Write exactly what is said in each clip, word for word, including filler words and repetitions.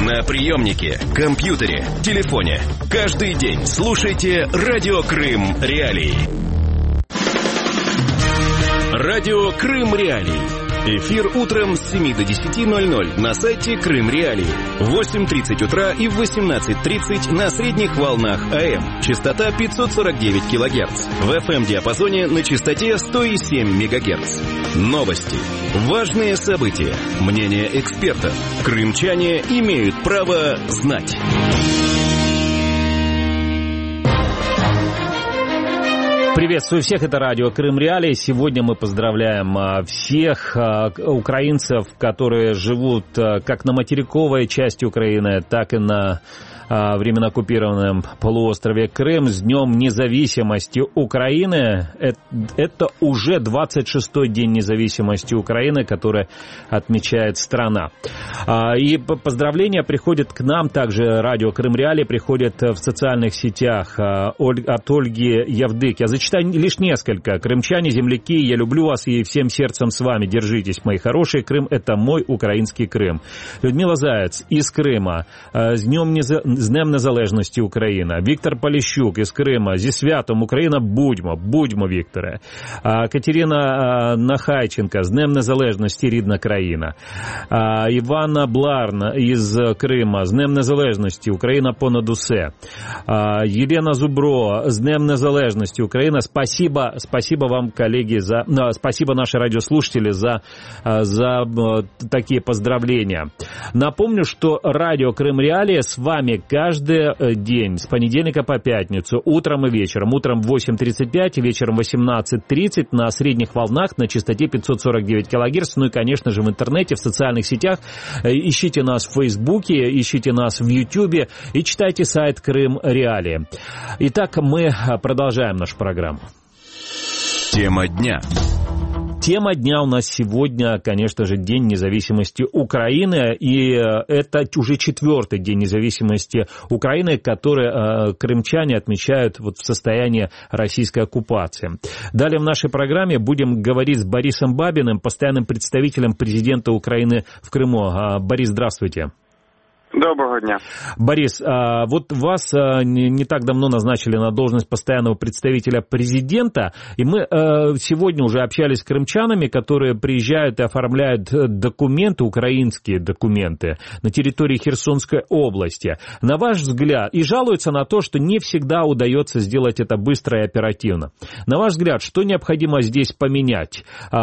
На приемнике, компьютере, телефоне. Каждый день слушайте Радио Крым Реалии. Радио Крым Реалии. Эфир утром с семи до десяти ноль-ноль на сайте Крым Реалии. В восемь тридцать утра и в восемнадцать тридцать на средних волнах АМ. Частота пятьсот сорок девять килогерц. В эф эм-диапазоне на частоте сто семь мегагерц. Новости. Важные события. Мнение экспертов. Крымчане имеют право знать. Приветствую всех, это радио Крым Реалии. Сегодня мы поздравляем всех украинцев, которые живут как на материковой части Украины, так и на временно оккупированном полуострове Крым с Днем независимости Украины. Это уже двадцать шестой день независимости Украины, который отмечает страна. И поздравления приходят к нам, также радио Крым Реалии приходят в социальных сетях от Ольги Явдык. Я зачитаю лишь несколько. Крымчане, земляки, я люблю вас и всем сердцем с вами. Держитесь, мои хорошие. Крым – это мой украинский Крым. Людмила Заяц из Крыма. С Днем независимости. З Днем Незалежності Україна. Віктор Поліщук із Крима. Зі святом Україна, будьмо, будьмо, Вікторе. Катерина Нахайченка. З Днем Незалежності, рідна країна. Івана Бларна із Крима. З Днем Незалежності, Україна понад усе. Єлена Зубро. З Днем Незалежності, Україна. Спасибо, спасибо вам, коллеги, за, спасибо наши радиослушатели за, за такие поздравления. Напомню, что радио Крым Реалии с вами каждый день, с понедельника по пятницу, утром и вечером. Утром в восемь тридцать пять, вечером в восемнадцать тридцать на средних волнах на частоте пятьсот сорок девять килогерц. Ну и, конечно же, в интернете, в социальных сетях. Ищите нас в Фейсбуке, ищите нас в Ютубе и читайте сайт Крым Реалии. Итак, мы продолжаем нашу программу. Тема дня. Тема дня у нас сегодня, конечно же, День независимости Украины, и это уже четвертый День независимости Украины, который крымчане отмечают вот в состоянии российской оккупации. Далее в нашей программе будем говорить с Борисом Бабиным, постоянным представителем президента Украины в Крыму. Борис, здравствуйте. Доброго дня. Борис, вот вас не так давно назначили на должность постоянного представителя президента, и мы сегодня уже общались с крымчанами, которые приезжают и оформляют документы, украинские документы на территории Херсонской области. На ваш взгляд, и жалуются на то, что не всегда удается сделать это быстро и оперативно. На ваш взгляд, что необходимо здесь поменять?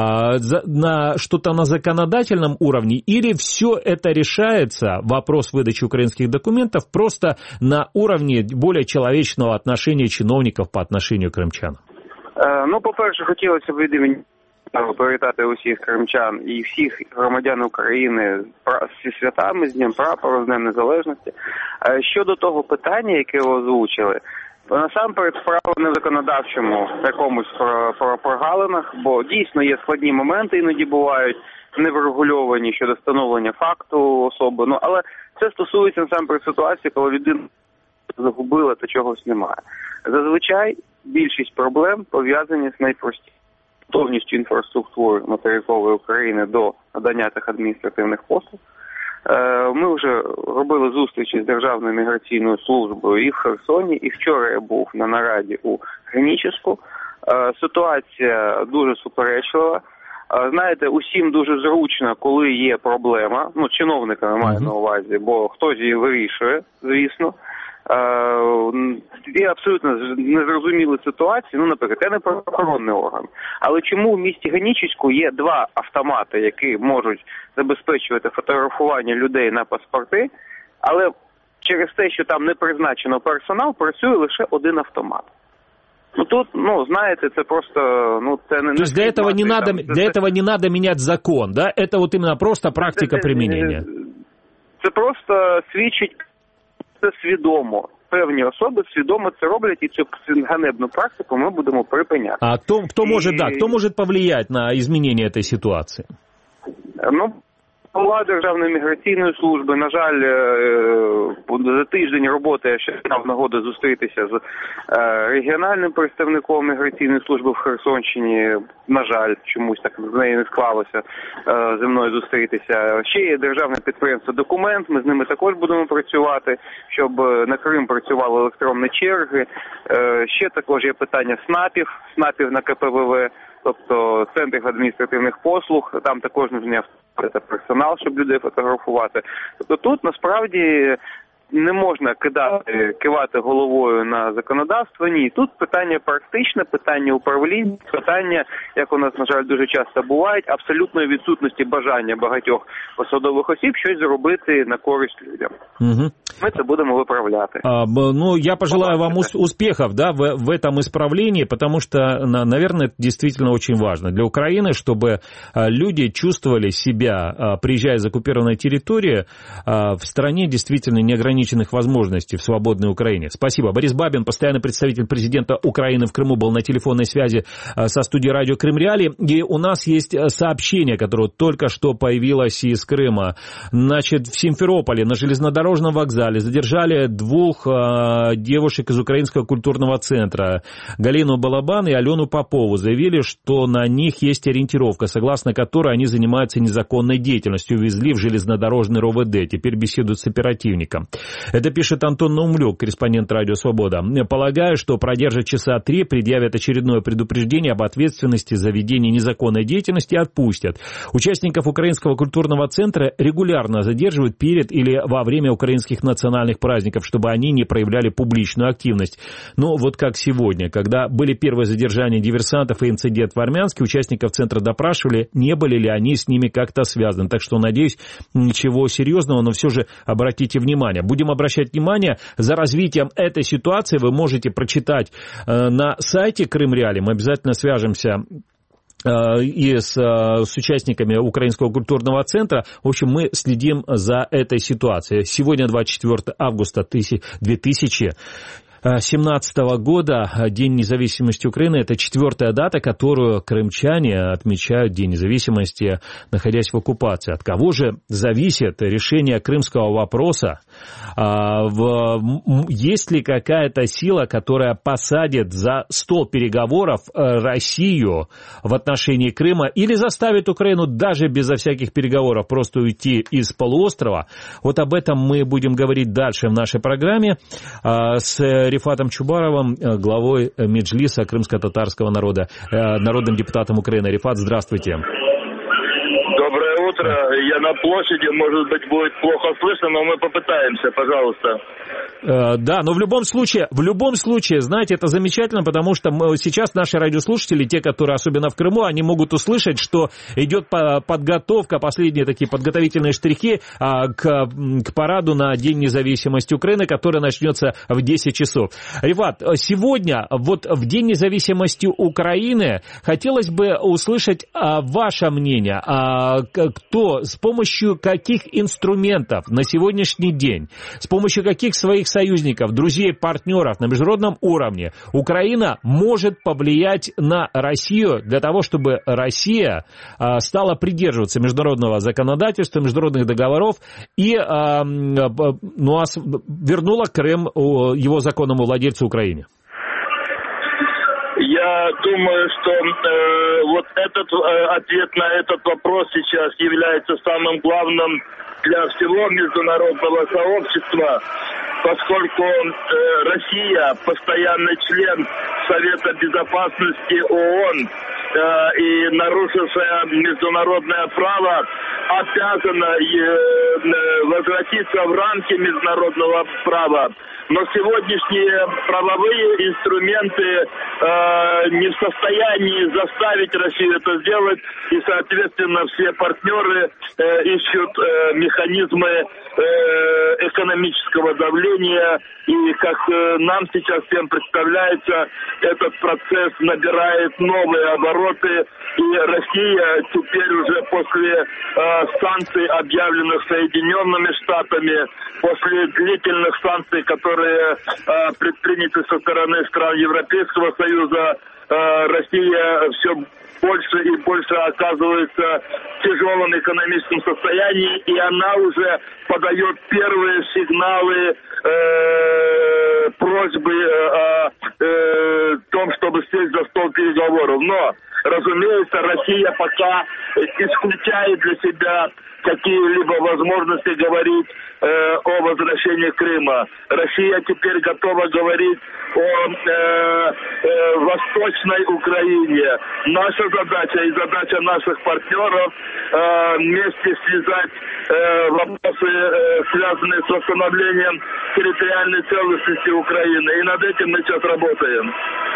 На что-то на законодательном уровне или все это решается, вопрос выдачи украинских документов, просто на уровне более человечного отношения чиновников по отношению к крымчанам? Ну, по-перше, хотілося б від імені привітати усіх кримчан і всіх громадян України зі святами, з Днем Прапора, з Днем Незалежності. Щодо того питання, яке ви озвучили, насамперед справа не в законодавчому якомусь прогалинах, бо дійсно є складні моменти, іноді бувають неврегульовані щодо встановлення факту особи. Ну, але це стосується насамперед ситуації, коли людина загубила та чогось немає. Зазвичай більшість проблем пов'язані з найпростішою готовністю інфраструктури материкової України до надання тих адміністративних послуг. Ми вже робили зустрічі з Державною міграційною службою і в Херсоні, і вчора я був на нараді у Генічеську. Ситуація дуже суперечлива. Знаєте, усім дуже зручно, коли є проблема, ну, чиновниками маю на увазі, бо хтось її вирішує, звісно. Є абсолютно незрозумілі ситуації, ну, наприклад, я не правоохоронний орган. Але чому в місті Генічеську є два автомати, які можуть забезпечувати фотографування людей на паспорти, але через те, що там не призначено персонал, працює лише один автомат. Ну тут, ну, знаете, это просто, ну, це не... То есть для этого не надо, там, для этого не надо менять закон, да? Это вот именно просто практика це, применения. Це просто свідчить це свідомо. Певні особи свідомо це роблять, і цю ганебну практику ми будемо припиняти. А кто, кто і... может, да, кто может повлиять на изменение этой ситуации? Ну, голова Державної міграційної служби, на жаль, за тиждень роботи я ще мав нагоду зустрітися з регіональним представником міграційної служби в Херсонщині. На жаль, чомусь так з нею не склалося зі мною зустрітися. Ще є державне підприємство «Документ», ми з ними також будемо працювати, щоб на Крим працювали електронні черги. Ще також є питання СНАПів, СНАПів на Ка Пе Ве Ве, тобто центрів адміністративних послуг, там також нужен персонал, щоб людей фотографувати. Тобто тут насправді не можна кидати, кивати головою на законодавство, ні. Тут питання практичне, питання управління, питання, як у нас, на жаль, дуже часто бувають, абсолютної відсутності бажання багатьох посадових осіб щось зробити на користь людям. Угу. Мы это будем выправлять. А, ну, я пожелаю вам успехов, да, в, в этом исправлении, потому что, наверное, это действительно очень важно для Украины, чтобы люди чувствовали себя, приезжая из оккупированной территории, в стране действительно неограниченных возможностей в свободной Украине. Спасибо. Борис Бабин, постоянный представитель президента Украины в Крыму, был на телефонной связи со студией радио Крым Реалии. И у нас есть сообщение, которое только что появилось из Крыма. Значит, в Симферополе на железнодорожном вокзале задержали двух э, девушек из Украинского культурного центра, Галину Балабан и Алену Попову. Заявили, что на них есть ориентировка, согласно которой они занимаются незаконной деятельностью. Увезли в железнодорожный Ро Вэ Дэ. Теперь беседуют с оперативником. Это пишет Антон Наумлюк, корреспондент «Радио Свобода». Полагаю, что продержат часа три, предъявят очередное предупреждение об ответственности за ведение незаконной деятельности и отпустят. Участников Украинского культурного центра регулярно задерживают перед или во время украинских национальных национальных праздников, чтобы они не проявляли публичную активность. Но вот как сегодня, когда были первые задержания диверсантов и инцидент в Армянске, участников центра допрашивали, не были ли они с ними как-то связаны. Так что, надеюсь, ничего серьезного, но все же обратите внимание. Будем обращать внимание. За развитием этой ситуации вы можете прочитать на сайте Крым Реалии. Мы обязательно свяжемся и с, с участниками Украинского культурного центра. В общем, мы следим за этой ситуацией. Сегодня двадцать четвёртого августа две тысячи семнадцатого года, День независимости Украины. Это четвертая дата, которую крымчане отмечают День независимости, находясь в оккупации. От кого же зависит решение крымского вопроса? Есть ли какая-то сила, которая посадит за стол переговоров Россию в отношении Крыма или заставит Украину даже безо всяких переговоров просто уйти из полуострова? Вот об этом мы будем говорить дальше в нашей программе с Рифатом Чубаровым, главой Меджлиса крымско-татарского народа, народным депутатом Украины. Рифат, здравствуйте. Доброе утро. Я на площади, может быть, будет плохо слышно, но мы попытаемся, пожалуйста. Да, но в любом случае, в любом случае, знаете, это замечательно, потому что мы, сейчас наши радиослушатели, те, которые особенно в Крыму, они могут услышать, что идет подготовка, последние такие подготовительные штрихи к, к параду на День независимости Украины, который начнется в десять часов. Рифат, сегодня, вот в День независимости Украины, хотелось бы услышать ваше мнение, кто, с помощью каких инструментов на сегодняшний день, с помощью каких своих союзников, друзей, партнеров на международном уровне Украина может повлиять на Россию для того, чтобы Россия а, стала придерживаться международного законодательства, международных договоров и а, ну, а, вернула Крым его законному владельцу Украине? Я думаю, что э, вот этот э, ответ на этот вопрос сейчас является самым главным для всего международного сообщества, поскольку э, Россия постоянный член Совета Безопасности ООН э, и нарушившая международное право обязана э, возвратиться в рамки международного права. Но сегодняшние правовые инструменты э, не в состоянии заставить Россию это сделать, и, соответственно, все партнеры э, ищут э, механизмы э, экономического давления, и, как э, нам сейчас всем представляется, этот процесс набирает новые обороты, и Россия теперь уже после э, санкций, объявленных Соединенными Штатами, после длительных санкций, которые э, предприняты со стороны стран Европейского Союза, э, Россия все больше и больше оказывается в тяжелом экономическом состоянии, и она уже подает первые сигналы э, просьбы о э, том, чтобы сесть за стол переговоров. Но, разумеется, Россия пока исключает для себя какие-либо возможности говорить э, о возвращении Крыма. Россия теперь готова говорить о э, э, Восточной Украине. Наша задача и задача наших партнеров э, вместе связать э, вопросы, э, связанные с восстановлением территориальной целостности Украины. И над этим мы сейчас работаем.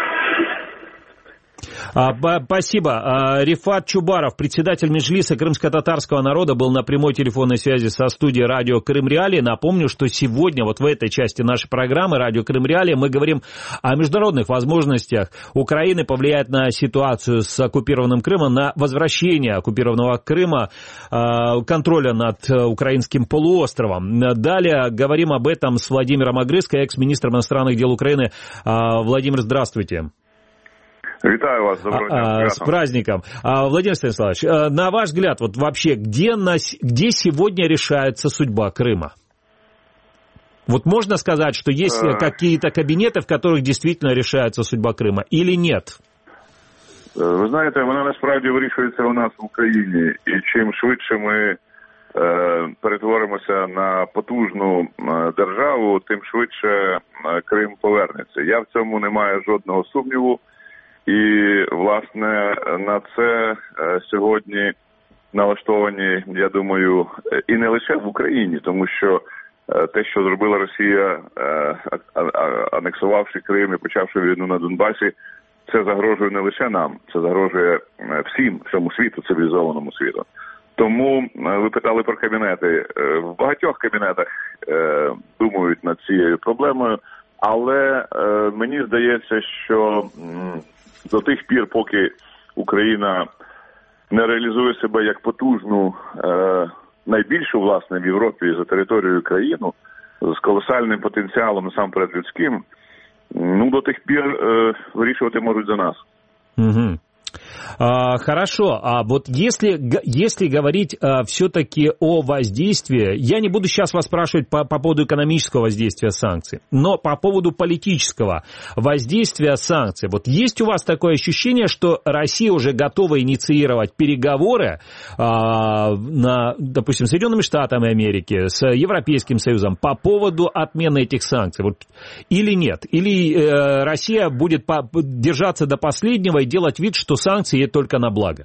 А, спасибо. А, Рифат Чубаров, председатель Меджлиса крымско-татарского народа, был на прямой телефонной связи со студией радио Крым Реалии. Напомню, что сегодня вот в этой части нашей программы радио Крым Реалии мы говорим о международных возможностях Украины повлиять на ситуацию с оккупированным Крымом, на возвращение оккупированного Крыма, а, контроля над украинским полуостровом. Далее говорим об этом с Владимиром Огрызко, экс-министром иностранных дел Украины. А, Владимир, здравствуйте. Витаю вас, доброго дня. А, с праздником. А, Владимир Станиславович, на ваш взгляд, вот вообще, где, на, где сегодня решается судьба Крыма? Вот можно сказать, что есть а... какие-то кабинети, в которых действительно решается судьба Крима, или нет? Ви знаєте, вона насправді вирішується у нас в Україні. І чим швидше ми е, перетворимося на потужну е, державу, тим швидше е, Крим повернеться. Я в цьому не маю жодного сумніву. І, власне, на це сьогодні налаштовані, я думаю, і не лише в Україні, тому що те, що зробила Росія, анексувавши Крим і почавши війну на Донбасі, це загрожує не лише нам, це загрожує всім, всьому світу, цивілізованому світу. Тому ви питали про кабінети. В багатьох кабінетах думають над цією проблемою, але мені здається, що до тих пір, поки Україна не реалізує себе як потужну, е, найбільшу, власне, в Європі за територією країну, з колосальним потенціалом, насамперед людським, ну, до тих пір е, вирішувати можуть за нас. Угу. А, хорошо, а вот если, если говорить а, все-таки о воздействии, я не буду сейчас вас спрашивать по, по поводу экономического воздействия санкций, но по поводу политического воздействия санкций. Вот есть у вас такое ощущение, что Россия уже готова инициировать переговоры, а, на, допустим, с Соединенными Штатами Америки, с Европейским Союзом по поводу отмены этих санкций? Вот, или нет? Или э, Россия будет по, держаться до последнего и делать вид, що санкції є тільки на благо?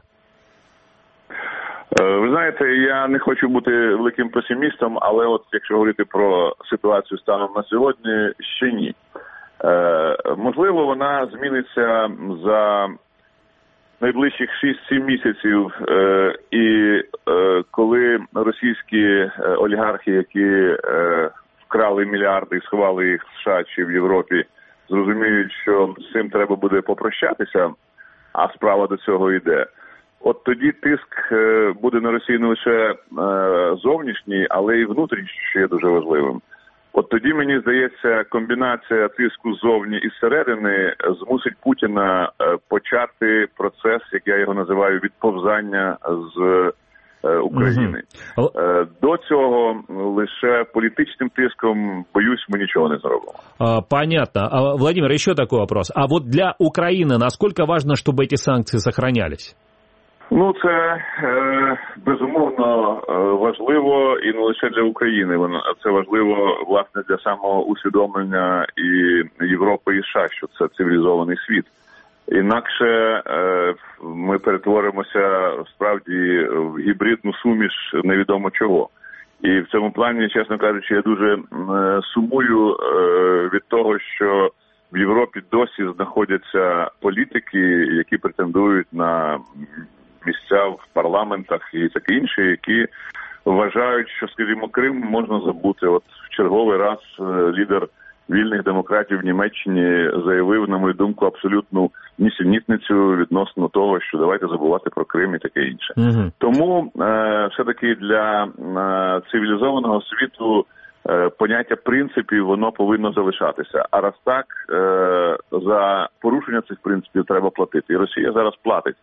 Ви знаєте, я не хочу бути великим песимістом, але от якщо говорити про ситуацію станом на сьогодні, ще ні. Е, можливо, вона зміниться за найближчих шість-сім місяців, е, і е, коли російські олігархи, які е, вкрали мільярди і сховали їх в США чи в Європі, зрозуміють, що з цим треба буде попрощатися, а справа до цього йде. От тоді тиск буде на Росію не лише зовнішній, але й внутрішній, що є дуже важливим. От тоді, мені здається, комбінація тиску ззовні і зсередини змусить Путіна почати процес, як я його називаю, відповзання з України. Угу. До цього лише політичним тиском, боюсь, мы ничего не зробимо. Понятно. Владимир, еще такой вопрос. А вот для Украины насколько важно, чтобы эти санкции сохранялись? Ну, це е, безумовно важливо і не лише для України. Це важливо, власне, для самого усвідомлення і Європи, і США, що це цивілізований світ. Інакше е, ми перетворимося справді в гібридну суміш невідомо чого. І в цьому плані, чесно кажучи, я дуже е, сумую е, від того, що в Європі досі знаходяться політики, які претендують на місця в парламентах і таке інше, які вважають, що, скажімо, Крим можна забути. От в черговий раз е, лідер вільних демократів в Німеччині заявив, на мою думку, абсолютну нісенітницю відносно того, що давайте забувати про Крим і таке інше. Угу. Тому е, все-таки для е, цивілізованого світу е, поняття принципів, воно повинно залишатися. А раз так, е, за порушення цих принципів треба платити. І Росія зараз платить.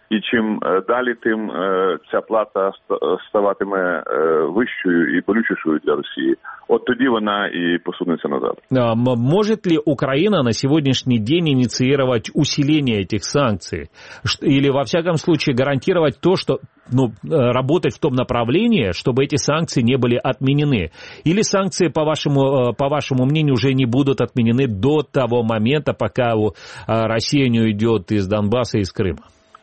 І чим далі, тим ця плата ставатиме вищою і болючішою для Росії. От тоді вона и посунется назад. Может ли Украина на сегодняшний день инициировать усиление этих санкций? Или, во всяком случае, гарантировать то, что ну, работать в том направлении, чтобы эти санкции не были отменены? Или санкции, по вашему, по вашему мнению, уже не будут отменены до того момента, пока Россия не уйдет из Донбасса и из Крыма?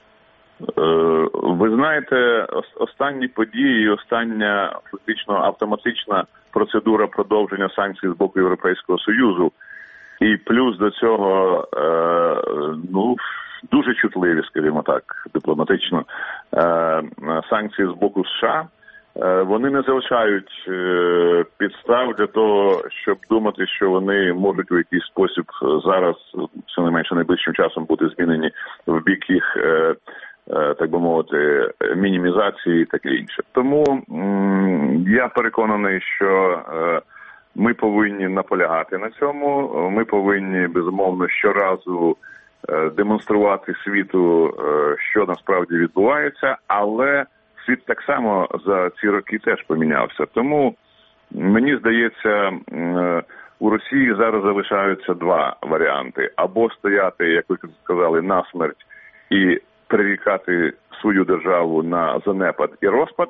Ви знаєте, останні події і остання фактично автоматична процедура продовження санкцій з боку Європейського Союзу і плюс до цього ну, дуже чутливі, скажімо так, дипломатично, санкції з боку США, вони не залишають підстав для того, щоб думати, що вони можуть у якийсь спосіб зараз, щонайменше найближчим часом, бути змінені в бік їх, так би мовити, мінімізації і таке інше. Тому м- я переконаний, що е, ми повинні наполягати на цьому, ми повинні, безумовно, щоразу е, демонструвати світу, е, що насправді відбувається, але світ так само за ці роки теж помінявся. Тому, мені здається, е, у Росії зараз залишаються два варіанти. Або стояти, як ви сказали, насмерть і прирікати свою державу на занепад і розпад,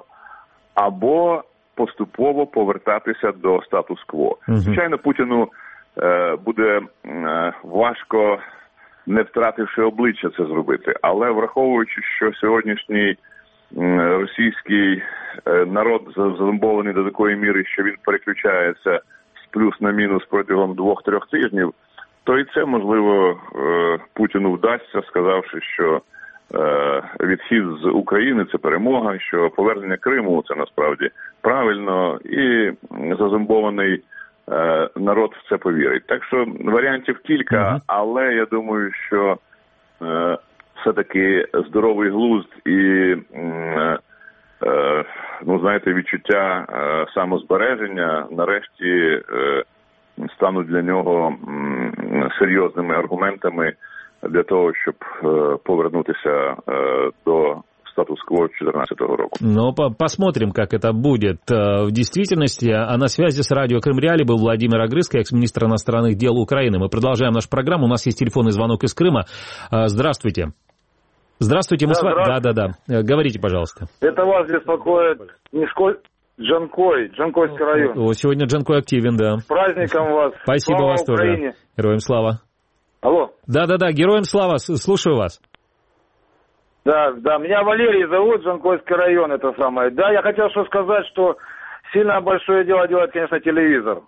або поступово повертатися до статус-кво. Uh-huh. Звичайно, Путіну е, буде е, важко, не втративши обличчя, це зробити. Але враховуючи, що сьогоднішній е, російський е, народ зазомбований до такої міри, що він переключається з плюс на мінус протягом двох-трьох тижнів, то і це, можливо, е, Путіну вдасться, сказавши, що відхід з України – це перемога, що повернення Криму – це насправді правильно, і зазомбований е, народ в це повірить. Так що варіантів кілька, uh-huh. але я думаю, що е, все-таки здоровий глузд і е, е, ну, знаєте, відчуття е, самозбереження нарешті е, стануть для нього м, серйозними аргументами для того, щоб э, повернуться э, до статус-кво две тысячи четырнадцатого року. Ну, посмотрим, как это будет в действительности. А на связи с радио Крым Реалии был Владимир Огрызко, экс-министр иностранных дел Украины. Мы продолжаем нашу программу. У нас есть телефонный звонок из Крыма. Здравствуйте. Здравствуйте. Мы да, с вами... да, да, да. Говорите, пожалуйста. Это вас беспокоит Мешко... Джанкой, Джанкойский район. О, сегодня Джанкой активен, да. С праздником вас. Спасибо слава вас Украине. Тоже. Героям слава. Алло. Да-да-да, героям слава, слушаю вас. Да, да, меня Валерий зовут, Джанкойский район, это самое. Да, я хотел что сказать, что сильно большое дело делает, конечно, телевизор.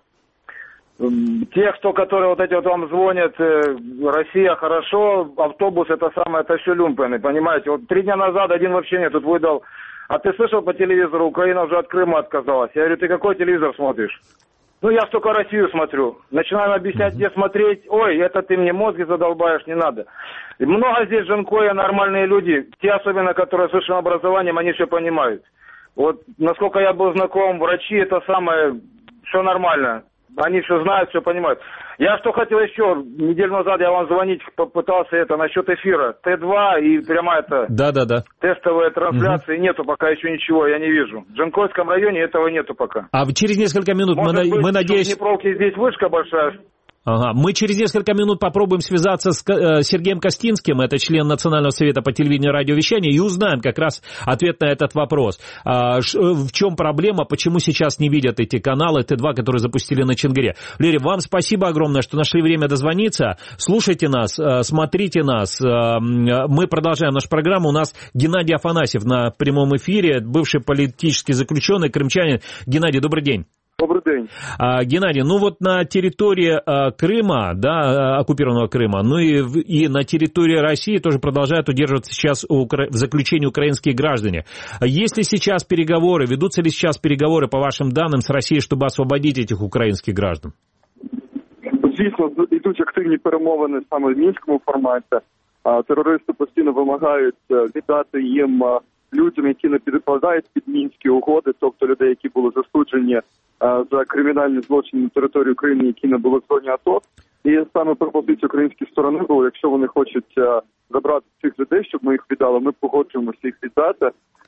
Те, кто, которые вот эти вот вам звонят, Россия хорошо, автобус это самое, это все люмпены, понимаете. Вот три дня назад один вообще мне тут выдал, а ты слышал по телевизору, Украина уже от Крыма отказалась. Я говорю, ты какой телевизор смотришь? Ну, я столько Россию смотрю. Начинаем объяснять, где смотреть. Ой, это ты мне мозги задолбаешь, не надо. И много здесь Джанкоя, нормальные люди. Те, особенно, которые с высшим образованием, они все понимают. Вот, насколько я был знаком, врачи, это самое, все нормально. Они все знают, все понимают. Я что хотел еще, неделю назад я вам звонить попытался это насчет эфира. Тэ два и прямо это... Да-да-да. Тестовые трансляции, угу. Нету пока еще ничего, я не вижу. В Джанкойском районе этого нету пока. А через несколько минут Может мы, быть, мы надеемся... в Днепровке здесь вышка большая... Ага. Мы через несколько минут попробуем связаться с Сергеем Костинским, это член Национального совета по телевидению и радиовещанию, и узнаем как раз ответ на этот вопрос. В чем проблема, почему сейчас не видят эти каналы Тэ два, которые запустили на Чонгыре? Валерий, вам спасибо огромное, что нашли время дозвониться. Слушайте нас, смотрите нас. Мы продолжаем нашу программу. У нас Геннадий Афанасьев на прямом эфире, бывший политический заключенный, крымчанин. Геннадий, добрый день. Добрый день. А, Геннадий, ну вот на территории а, Крыма, да, оккупированного Крыма, ну и, и на территории России тоже продолжают удерживаться сейчас у, в заключении украинские граждане. Есть ли сейчас переговоры, ведутся ли сейчас переговоры, по вашим данным, с Россией, чтобы освободить этих українських граждан? Звісно, йдуть активні перемовини саме в мінському форматі. Терористи постійно вимагають віддати їм людям, які не підпадають під мінські угоди, тобто людей, які були засуджені за кримінальні злочини на території України, які не були в зоні АТО. І саме пропозиція української сторони була, якщо вони хочуть забрати цих людей, щоб ми їх віддали, ми погоджуємося їх віддати.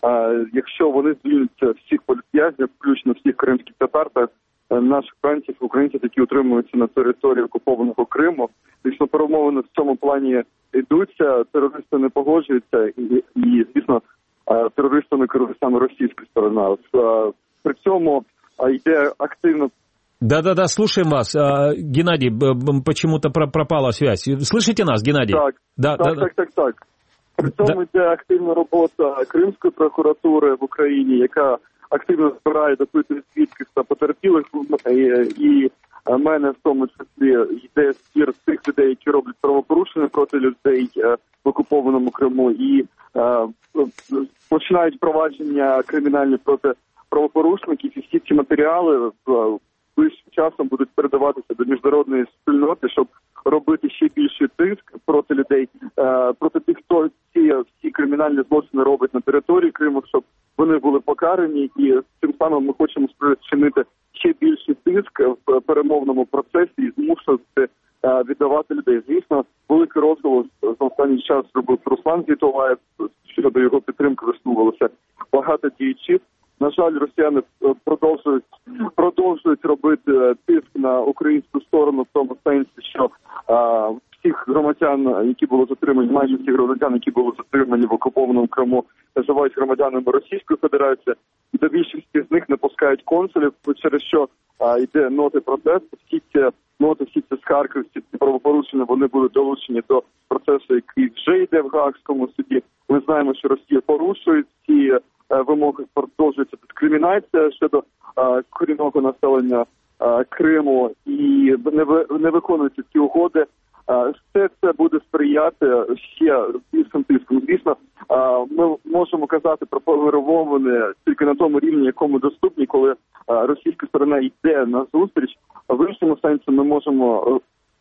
Якщо вони звільняться всіх політв'язнів, включно всіх кримських татар та наших бранців, українців, які утримуються на території окупованого Криму. Звісно, перемовини в цьому плані йдуться, терористи не погоджуються і, і звісно, терористами керує саме російська сторона. При цьому йде активно... Да-да-да, слушаем вас. Геннадий, почему-то пропала связь. Слышите нас, Геннадий? Так, да, так, да, так, так, так. При цьому да. йде активна робота Кримської прокуратури в Україні, яка активно збирає допити свідків та потерпілих, і, і мене в тому числі йде збір тих людей, які роблять правопорушення проти людей в окупованому Криму, і е, починають провадження кримінальні проти правопорушників, і всі ці матеріали в ближчим часом будуть передаватися до міжнародної спільноти, щоб робити ще більший тиск проти людей, е, проти тих, хто ці всі кримінальні злочини робить на території Криму, щоб вони були покарані, і тим самим ми хочемо спричинити ще більший тиск в перемовному процесі і змусити е, віддавати людей. Звісно, великий розголос за останній час робив Руслан Зітолаєв, щодо його підтримки висловилося багато діячів. На жаль, росіяни продовжують продовжують робити тиск на українську сторону в тому сенсі, що а, всіх громадян, які були затримані, майже всі громадян, які були затримані в окупованому Криму, називають громадянами Російської Федерації. До більшості з них не пускають консулів, через що а, йде ноти протесту. Всі ці ноти, всі ці скарги, всі ці правопорушення, вони будуть долучені до процесу, який вже йде в Гаазькому суді. Ми знаємо, що Росія порушує ці вимоги, продовжується дискримінація щодо а, корінного населення а, Криму і не, ви, не виконуються ці угоди. А, все це буде сприяти ще більшим тиском. Звісно, а, ми можемо казати про перемовини тільки на тому рівні, якому доступні, коли а, російська сторона йде на зустріч. А в іншому сенсі ми можемо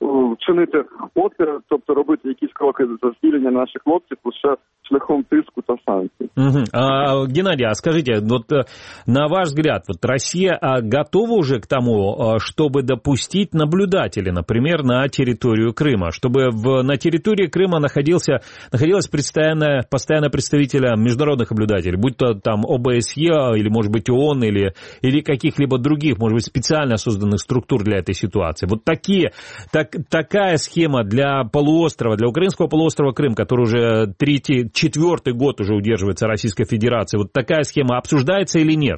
чинити опір, тобто робити якісь кроки за звільнення наших хлопців лише шляхом тиску та санкций. Угу. А, Геннадий, а скажите, вот на ваш взгляд, вот Россия готова уже к тому, чтобы допустить наблюдателей, например, на территорию Крыма, чтобы в, на территории Крыма находился, находилось постоянное, постоянное представителя международных наблюдателей, будь то там О Бэ С Е или, может быть, ООН или, или каких-либо других, может быть, специально созданных структур для этой ситуации. Вот такие, так, такая схема для полуострова, для украинского полуострова Крым, который уже третий, четвертый год уже удерживается Российской Федерацией, вот такая схема обсуждается или нет?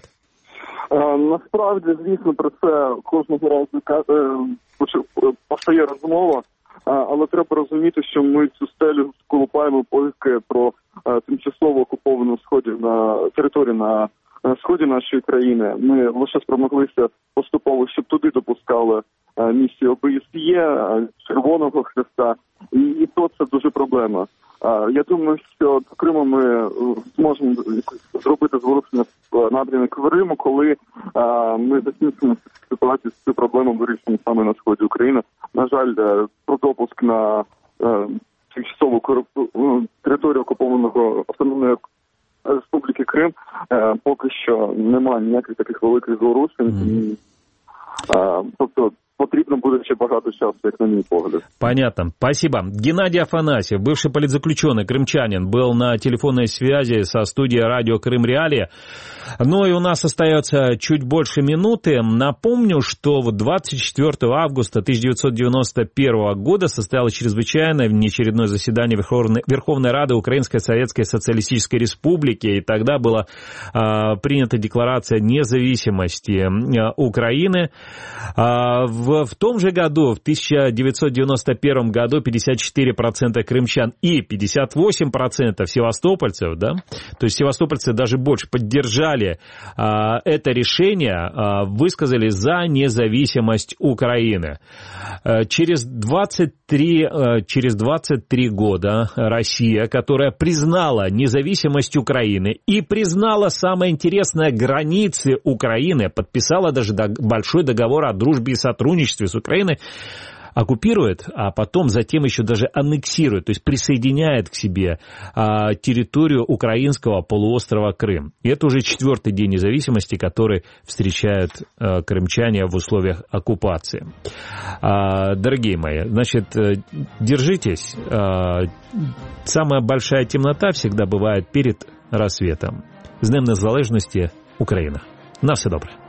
Насправді, звісно, про це кожного разу постає розмова, але треба розуміти, що ми цю стелю колупаємо поки про тимчасово окуповану сході на території на сході нашої країни. Ми лише спромоглися поступово, щоб туди допускали місії О Бэ С Є, Червоного Хреста, і, і то це дуже проблема. Я думаю, що до Криму ми зможемо зробити зворушення в напрямку Риму, коли ми закінчимо ситуацію з цією проблемою вирішення саме на сході України. На жаль, про допуск на тимчасову територію окупованого автономної Республіки Крим поки що немає ніяких таких великих зворушень. Mm. Тобто потрібно буде ще багато часу, як на мій погляд. Понятно. Спасибо. Геннадий Афанасьев, бывший политзаключенный, крымчанин, был на телефонной связи со студией радио Крым Реалии. Ну и у нас остается чуть больше минуты. Напомню, что двадцать четвёртого августа тысяча девятьсот девяносто первого года состоялось чрезвычайное внеочередное заседание Верховной, Верховной Рады Украинской Советской Социалистической Республики. И тогда была а, принята декларация независимости а, Украины. А, в, в том же году, в тысяча девятьсот девяносто первом году, пятьдесят четыре процента крымчан и пятьдесят восемь процентов севастопольцев, да, то есть севастопольцы даже больше поддержали а, это решение, а, высказали за независимость Украины. А, через двадцать три, а, через двадцать три года Россия, которая признала независимость Украины и признала, самое интересное, границы Украины, подписала даже большой договор о дружбе и сотрудничестве с Украиной, оккупирует, а потом затем еще даже аннексирует, то есть присоединяет к себе а, территорию украинского полуострова Крым. И это уже четвертый день независимости, который встречают а, крымчане в условиях оккупации. А, дорогие мои, значит, держитесь. А, самая большая темнота всегда бывает перед рассветом. З Днем Незалежності, Україна. На все добре.